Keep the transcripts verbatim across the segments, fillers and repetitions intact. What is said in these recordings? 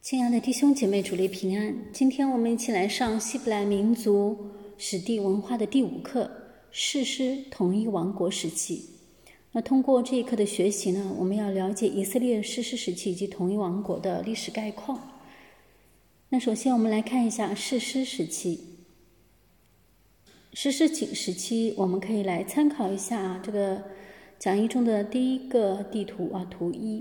亲爱的弟兄姐妹，主内平安。今天我们一起来上希伯来民族史地文化的第五课，士师统一王国时期。那通过这一课的学习呢，我们要了解以色列士师时期以及统一王国的历史概况。那首先我们来看一下士师时期。士师时期我们可以来参考一下、啊、这个讲义中的第一个地图啊，图一。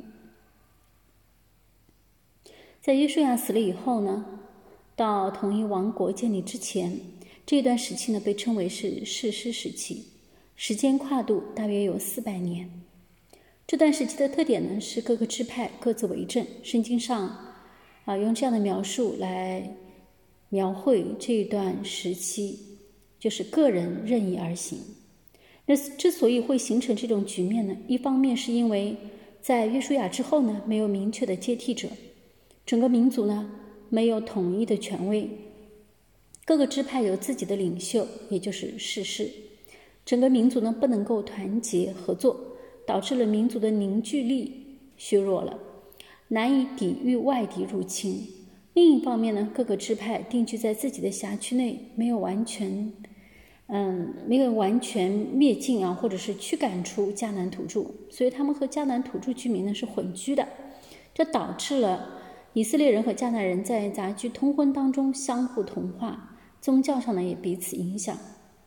在约书亚死了以后呢，到统一王国建立之前，这段时期呢被称为是士师时期，时间跨度大约有四百年。这段时期的特点呢是各个支派各自为政，圣经上啊用这样的描述来描绘这一段时期，就是个人任意而行。那之所以会形成这种局面呢，一方面是因为在约书亚之后呢没有明确的接替者，整个民族呢没有统一的权威，各个支派有自己的领袖，也就是士师，整个民族呢不能够团结合作，导致了民族的凝聚力削弱了，难以抵御外敌入侵。另一方面呢，各个支派定居在自己的辖区内，没有完全嗯，没有完全灭尽啊，或者是驱赶出迦南土著，所以他们和迦南土著居民呢是混居的，这导致了以色列人和迦南人在杂居通婚当中相互同化，宗教上呢也彼此影响。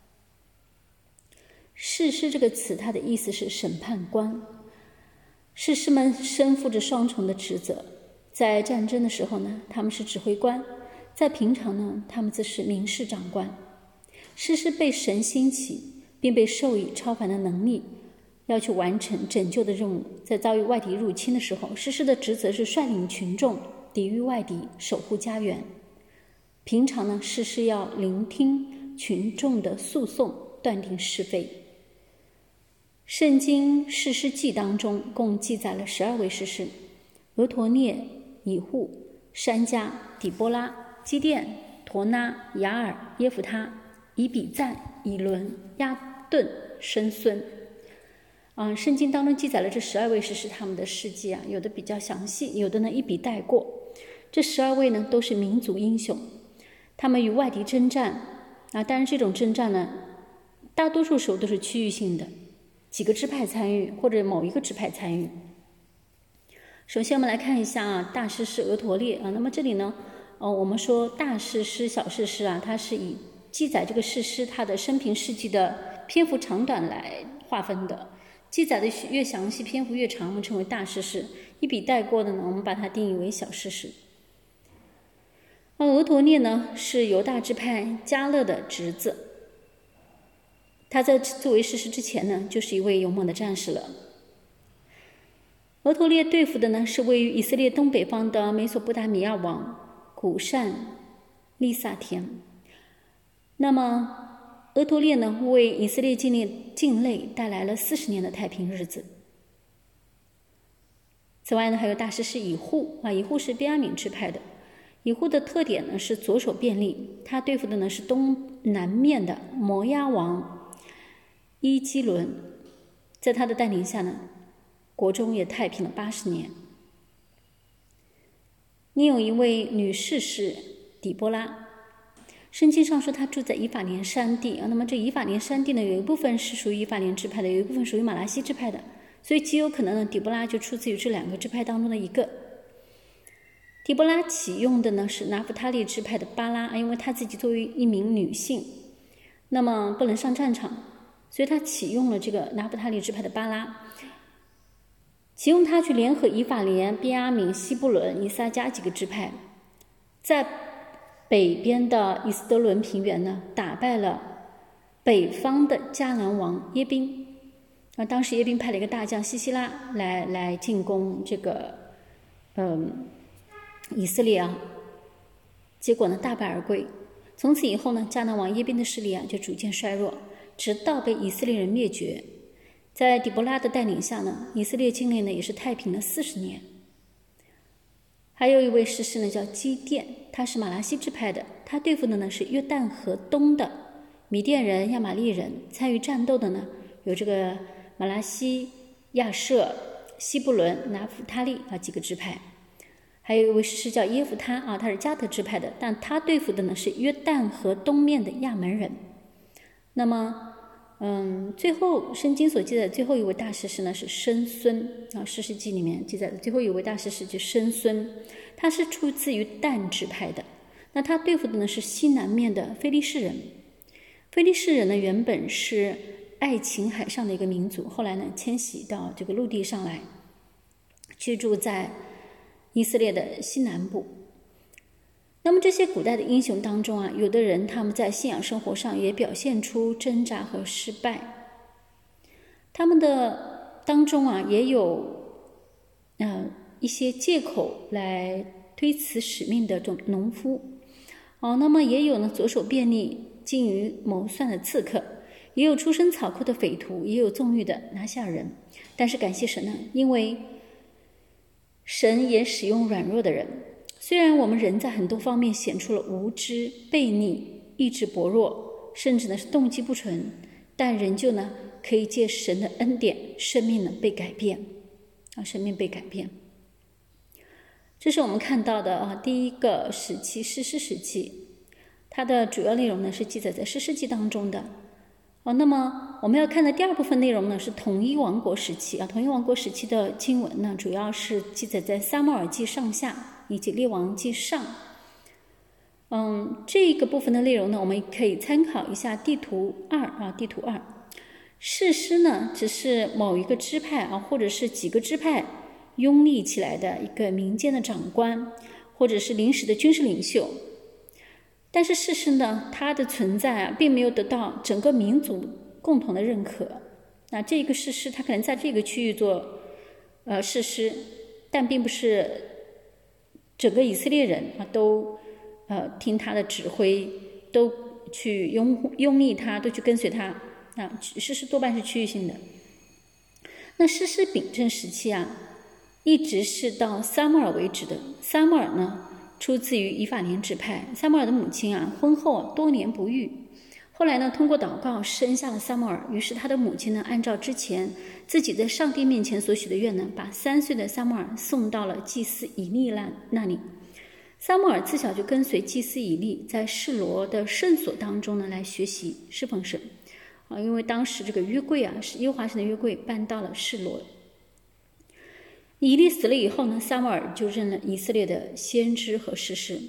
士师这个词，它的意思是审判官。士师们身负着双重的职责，在战争的时候呢，他们是指挥官；在平常呢，他们则是民事长官。士师被神兴起，并被授予超凡的能力，要去完成拯救的任务。在遭遇外敌入侵的时候，士师的职责是率领群众抵御外敌，守护家园。平常呢，士师要聆听群众的诉讼，断定是非。圣经士师记当中共记载了十二位士师：俄陀涅、以户、珊迦、底波拉、基甸、陀拉、雅尔、耶弗他、以比赞、以伦、亚顿、申孙。嗯，圣经当中记载了这十二位士师他们的事迹啊，有的比较详细，有的呢一笔带过。这十二位呢都是民族英雄，他们与外敌征战啊，当然这种征战呢，大多数时候都是区域性的，几个支派参与或者某一个支派参与。首先我们来看一下啊，大士师俄陀列啊，那么这里呢，呃，我们说大士师、小士师啊，它是以记载这个士师他的生平事迹的篇幅长短来划分的。记载的越详细，篇幅越长，我们称为大士师；一笔带过的呢，我们把它定义为小士师。而俄陀涅呢，是犹大支派迦勒的侄子，他在作为士师之前呢，就是一位勇猛的战士了。俄陀列对付的呢，是位于以色列东北方的美索不达米亚王古善利萨田。那么俄陀列呢，为以色列境内境内带来了四十年的太平日子。此外呢，还有大士师以户啊，以户是便雅悯支派的。以户的特点呢是左手便利，他对付的呢是东南面的摩押王伊基伦，在他的带领下呢，国中也太平了八十年。另有一位女士是底波拉。圣经上说他住在以法莲山地啊，那么这以法莲山地呢，有一部分是属于以法莲支派的，有一部分属于马拉西支派的，所以极有可能呢，底波拉就出自于这两个支派当中的一个。底波拉启用的呢是拿弗他利支派的巴拉，因为她自己作为一名女性，那么不能上战场，所以她启用了这个拿弗他利支派的巴拉，启用她去联合以法莲、便雅悯、西布伦、以撒迦几个支派，在北边的以斯德伦平原呢，打败了北方的迦南王耶宾。而当时耶宾派了一个大将西西拉来来进攻这个嗯以色列啊，结果呢大败而归。从此以后呢，迦南王耶宾的势力啊就逐渐衰弱，直到被以色列人灭绝。在底波拉的带领下呢，以色列境内呢也是太平了四十年。还有一位士师呢叫基甸，他是马拉西支派的，他对付的呢是约旦河东的米甸人、亚玛利人。参与战斗的呢有这个马拉西、亚舍、西布伦、拿弗他利啊几个支派。还还有一位士师叫耶夫他啊，他是加特支派的，但他对付的呢是约旦河东面的亚门人。那么，嗯，最后圣经所记载的最后一位大士师呢是申孙啊，士师记里面记载的最后一位大士师就是申孙，他是出自于但支派的。那他对付的呢是西南面的非利士人。非利士人呢原本是爱琴海上的一个民族，后来呢迁徙到这个陆地上来，居住在以色列的西南部。那么这些古代的英雄当中啊，有的人他们在信仰生活上也表现出挣扎和失败，他们的当中啊也有呃一些借口来推辞使命的这种农夫哦，那么也有呢左手便利精于谋算的刺客，也有出身草寇的匪徒，也有纵欲的拿下人。但是感谢神呢，因为神也使用软弱的人。虽然我们人在很多方面显出了无知、悖逆、意志薄弱，甚至呢是动机不纯，但仍旧呢可以借神的恩典，生命呢被改变啊，生命被改变。这是我们看到的啊第一个时期，士师时期，它的主要内容呢是记载在士师记当中的。哦，那么我们要看的第二部分内容呢是统一王国时期啊，统一王国时期的经文呢主要是记载在撒母耳记上下以及列王记上。嗯，这个部分的内容呢，我们可以参考一下地图二啊，地图二。士师呢只是某一个支派啊，或者是几个支派拥立起来的一个民间的长官，或者是临时的军事领袖。但是士师呢，它的存在啊，并没有得到整个民族共同的认可。那这个士师，他可能在这个区域做呃士师，但并不是整个以色列人啊都呃听他的指挥，都去拥拥立他，都去跟随他。啊，士师多半是区域性的。那士师秉政时期啊，一直是到撒母耳为止的。撒母耳呢，出自于以法莲支派。撒母耳的母亲啊，婚后多年不育，后来呢，通过祷告生下了撒母耳。于是他的母亲呢，按照之前自己在上帝面前所许的愿呢，把三岁的撒母耳送到了祭司以利那里。撒母耳自小就跟随祭司以利，在示罗的圣所当中呢，来学习侍奉神啊，因为当时这个约柜啊，是耶和华神的约柜搬到了示罗。以利死了以后呢，撒母耳就任了以色列的先知和士师。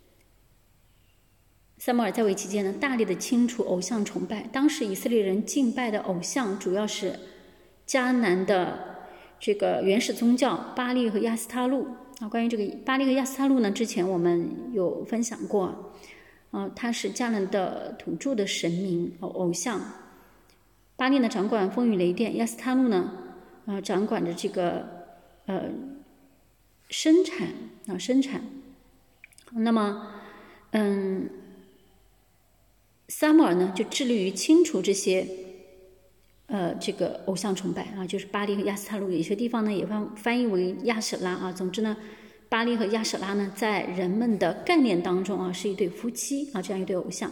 撒母耳在位期间呢，大力的清除偶像崇拜。当时以色列人敬拜的偶像主要是迦南的这个原始宗教巴力和亚斯他路啊。关于这个巴力和亚斯他路呢，之前我们有分享过啊，它是迦南的土著的神明偶像。巴力呢掌管风雨雷电，亚斯他路呢啊掌管着这个呃生产啊生产。那么嗯。撒母耳呢，就致力于清除这些，呃，这个偶像崇拜啊，就是巴力和亚斯他路，有些地方呢也翻翻译为亚舍拉啊。总之呢，巴力和亚舍拉呢，在人们的概念当中啊，是一对夫妻啊，这样一对偶像。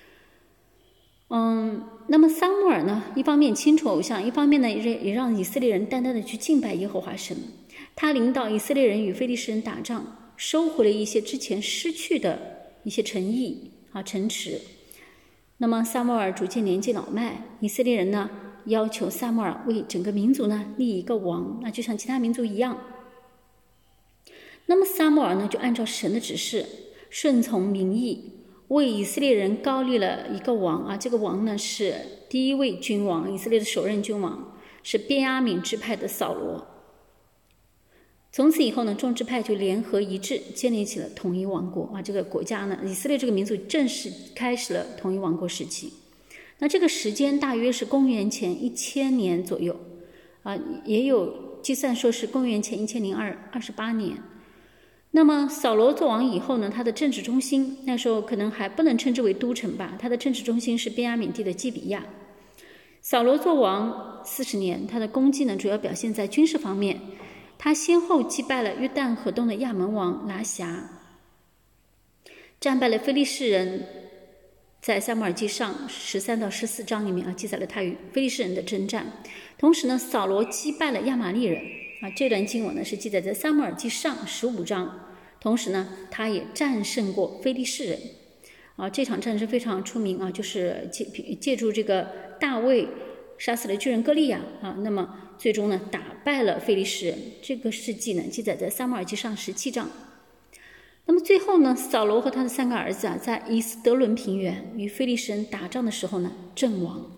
嗯，那么撒母耳呢，一方面清除偶像，一方面呢，也也让以色列人单单的去敬拜耶和华神。他领导以色列人与非利士人打仗，收回了一些之前失去的一些城邑啊城池。那么撒母耳逐渐年纪老迈，以色列人呢要求撒母耳为整个民族呢立一个王，那就像其他民族一样。那么撒母耳呢就按照神的指示，顺从民意，为以色列人高立了一个王啊。这个王呢是第一位君王，以色列的首任君王是便雅悯支派的扫罗。从此以后呢，众支派就联合一致，建立起了统一王国啊。这个国家呢，以色列这个民族正式开始了统一王国时期。那这个时间大约是公元前一千年左右啊，也有计算说是公元前一千零二二十八年。那么扫罗做王以后呢，他的政治中心那时候可能还不能称之为都城吧，他的政治中心是便雅悯地的基比亚。扫罗做王四十年，他的功绩呢主要表现在军事方面。他先后击败了约旦河东的亚门王拿辖，战败了非利士人。在撒母耳记上十三到十四章里面啊，记载了他与非利士人的征战。同时呢，扫罗击败了亚玛利人啊。这段经文呢是记载在撒母耳记上十五章同时呢，他也战胜过非利士人。啊，这场战争非常出名啊，就是借借助这个大卫杀死了巨人歌利亚啊，那么最终呢打败了非利士人。这个事迹呢记载在撒母耳记上十七章。那么最后呢，扫罗和他的三个儿子啊，在以斯德伦平原与非利士人打仗的时候呢阵亡。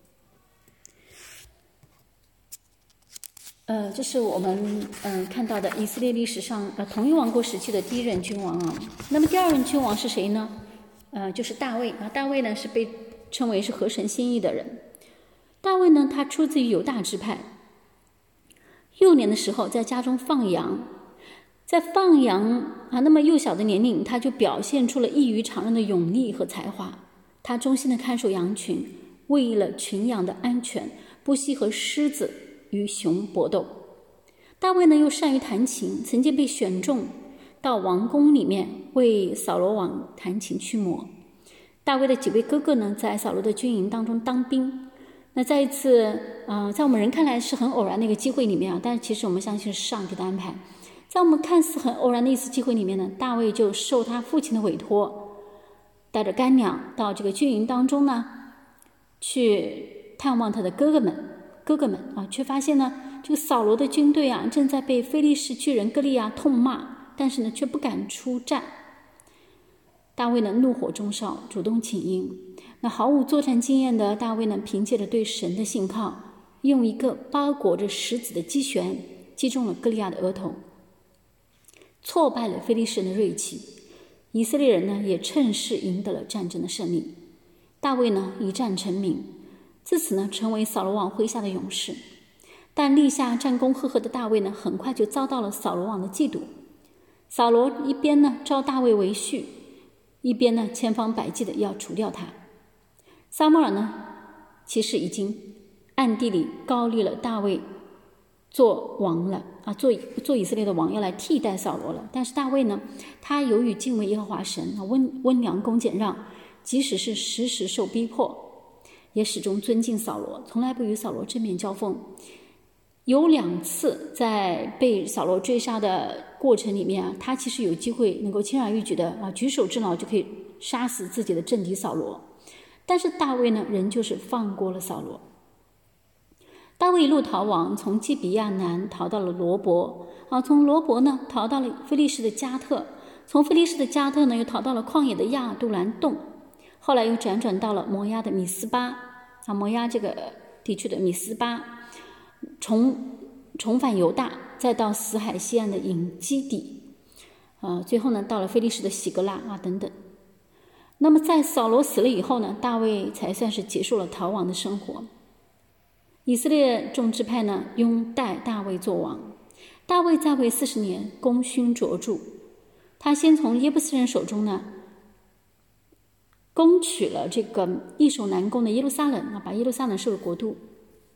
呃，这是我们嗯、呃、看到的以色列历史上呃同一王国时期的第一任君王啊。那么第二任君王是谁呢？呃，就是大卫啊。大卫呢是被称为是合神心意的人。大卫呢，他出自于犹大支派。幼年的时候在家中放羊，在放羊啊，那么幼小的年龄，他就表现出了异于常人的勇力和才华。他忠心的看守羊群，为了群羊的安全，不惜和狮子与熊搏斗。大卫呢又善于弹琴，曾经被选中到王宫里面为扫罗王弹琴驱魔。大卫的几位哥哥呢，在扫罗的军营当中当兵。那在一次呃，在我们人看来是很偶然的一个机会里面啊，但是其实我们相信是上帝的安排。在我们看似很偶然的一次机会里面呢，大卫就受他父亲的委托，带着干粮到这个军营当中呢，去探望他的哥哥们。哥哥们啊，却发现呢，这个扫罗的军队啊，正在被非利士巨人歌利亚痛骂，但是呢，却不敢出战。大卫呢，怒火中烧，主动请缨。那毫无作战经验的大卫呢，凭借着对神的信靠，用一个包裹着石子的击旋击中了歌利亚的额头，挫败了非利士人的锐气。以色列人呢，也趁势赢得了战争的胜利。大卫呢，一战成名，自此呢，成为扫罗王麾下的勇士。但立下战功赫赫的大卫呢，很快就遭到了扫罗王的嫉妒。扫罗一边呢招大卫为婿，一边呢千方百计的要除掉他。撒母耳呢，其实已经暗地里高立了大卫做王了啊，做做以色列的王，要来替代扫罗了。但是大卫呢，他由于敬畏耶和华神，温温良恭俭让，即使是时时受逼迫，也始终尊敬扫罗，从来不与扫罗正面交锋。有两次在被扫罗追杀的过程里面啊，他其实有机会能够轻而易举的啊举手之劳就可以杀死自己的政敌扫罗，但是大卫呢，仍旧是放过了扫罗。大卫一路逃亡，从基比亚南逃到了罗伯啊，从罗伯呢逃到了非利士的加特，从非利士的加特呢又逃到了旷野的亚杜兰洞，后来又辗转到了摩押的米斯巴啊，摩押这个地区的米斯巴，重重返犹大，再到死海西岸的隐基底，呃，最后呢到了非利士的喜格拉啊等等。那么在扫罗死了以后呢，大卫才算是结束了逃亡的生活。以色列众支派呢拥戴大卫做王。大卫在位四十年，功勋卓著。他先从耶布斯人手中呢攻取了这个易守难攻的耶路撒冷啊，把耶路撒冷设为国都。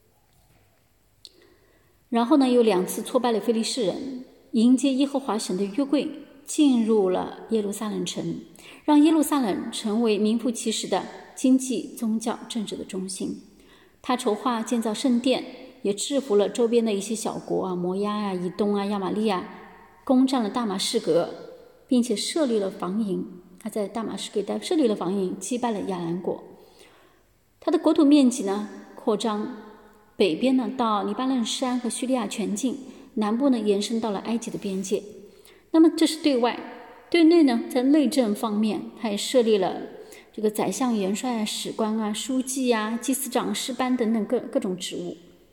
然后呢，又两次挫败了非利士人，迎接耶和华神的约柜进入了耶路撒冷城，让耶路撒冷成为名副其实的经济、宗教、政治的中心。他筹划建造圣殿，也制服了周边的一些小国啊，摩押啊、以东啊、亚玛利亚，攻占了大马士革，并且设立了防营。他在大马士革一带设立了防营，击败了亚兰国。他的国土面积呢扩张，北边呢到黎巴嫩山和叙利亚全境，南部呢延伸到了埃及的边界。那么这是对外，对内呢，在内政方面，他也设立了这个宰相、元帅啊、史官啊、书记啊、祭司长、诗班等等各各种职务。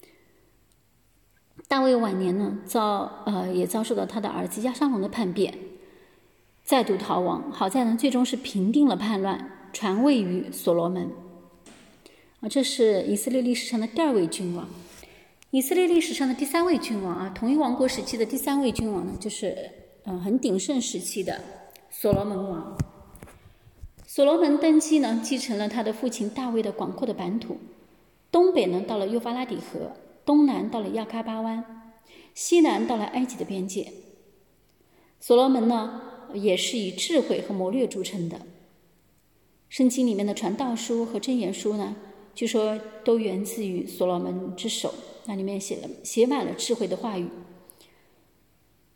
大卫晚年呢，遭呃也遭受到他的儿子押沙龙的叛变，再度逃亡。好在呢，最终是平定了叛乱，传位于所罗门。啊，这是以色列历史上的第二位君王。以色列历史上的第三位君王啊，统一王国时期的第三位君王呢，就是呃很鼎盛时期的所罗门王。所罗门登基呢，继承了他的父亲大卫的广阔的版图，东北呢到了幼发拉底河，东南到了亚喀巴湾，西南到了埃及的边界。所罗门呢，也是以智慧和谋略著称的。圣经里面的传道书和箴言书呢，据说都源自于所罗门之手，那里面写了写满了智慧的话语。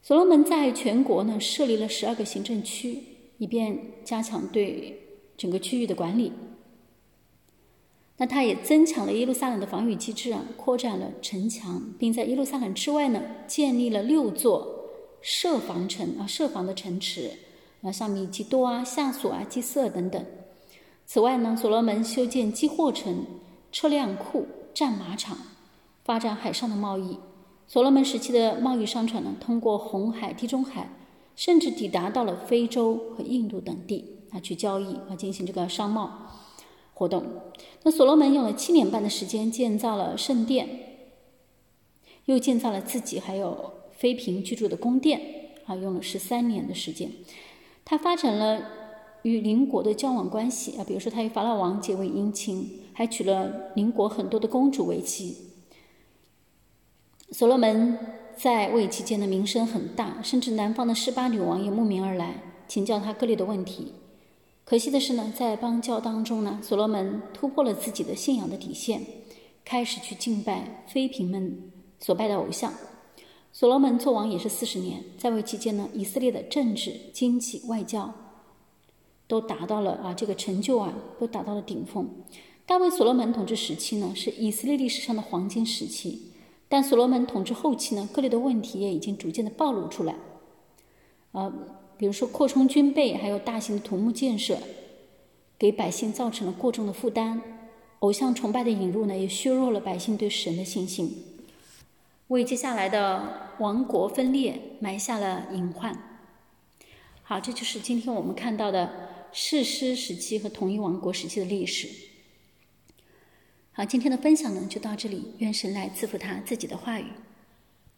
所罗门在全国呢设立了十二个行政区，以便加强对整个区域的管理。那他也增强了耶路撒冷的防御机制啊，扩展了城墙，并在耶路撒冷之外呢建立了六座设防城啊设防的城池，啊像米基多啊、夏索啊、基色等等。此外呢，所罗门修建积货城、车辆库、战马场，发展海上的贸易。所罗门时期的贸易商船呢，通过红海、地中海，甚至抵达到了非洲和印度等地啊，去交易啊，进行这个商贸活动。那所罗门用了七年半的时间建造了圣殿，又建造了自己还有妃嫔居住的宫殿啊，用了十三年的时间。他发展了与邻国的交往关系啊，比如说他与法老王结为姻亲，还娶了邻国很多的公主为妻。所罗门在位期间的名声很大，甚至南方的示巴女王也慕名而来，请教他各类的问题。可惜的是呢，在邦交当中呢，所罗门突破了自己的信仰的底线，开始去敬拜妃嫔们所拜的偶像。所罗门做王也是四十年，在位期间呢，以色列的政治、经济、外交都达到了啊这个成就啊，都达到了顶峰。大卫所罗门统治时期呢，是以色列历史上的黄金时期。但所罗门统治后期呢，各类的问题也已经逐渐的暴露出来，呃，比如说扩充军备，还有大型的土木建设，给百姓造成了过重的负担。偶像崇拜的引入呢，也削弱了百姓对神的信心，为接下来的王国分裂埋下了隐患。好，这就是今天我们看到的士师时期和统一王国时期的历史。好，今天的分享呢就到这里，愿神来赐福他自己的话语。